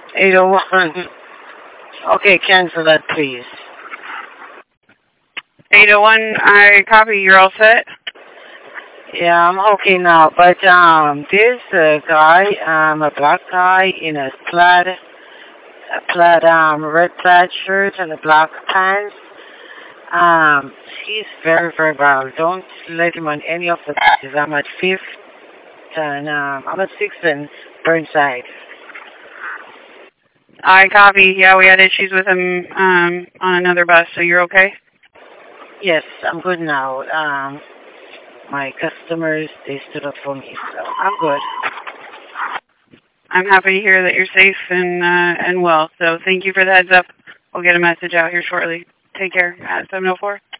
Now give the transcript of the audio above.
801. Okay, cancel that, please. 801, I copy. You're all set? Yeah, I'm okay now. But there's a guy, a black guy in a red plaid shirt and a black pants. He's very, very bad. Don't let him on any of the pages. I'm at fifth and I'm at sixth and Burnside. I copy. Yeah, we had issues with him on another bus, so you're okay? Yes, I'm good now. My customers, they stood up for me, so I'm good. I'm happy to hear that you're safe and well. So thank you for the heads up. We'll get a message out here shortly. Take care. 704.